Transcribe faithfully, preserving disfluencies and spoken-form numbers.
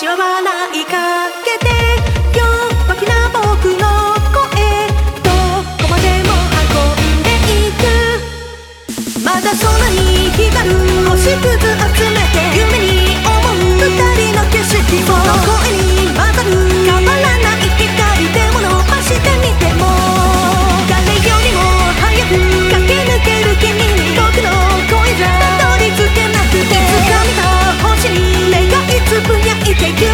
星は笑いかけて弱気な僕の声どこまでも運んでいくまだそんなに光る星屑集めて夢に思う二人の景色その声に混ざる変わらない光でも伸ばしてみても誰よりも早く駆け抜ける君に僕の声じゃたどり着けなくて掴みた星に願いつぶやいて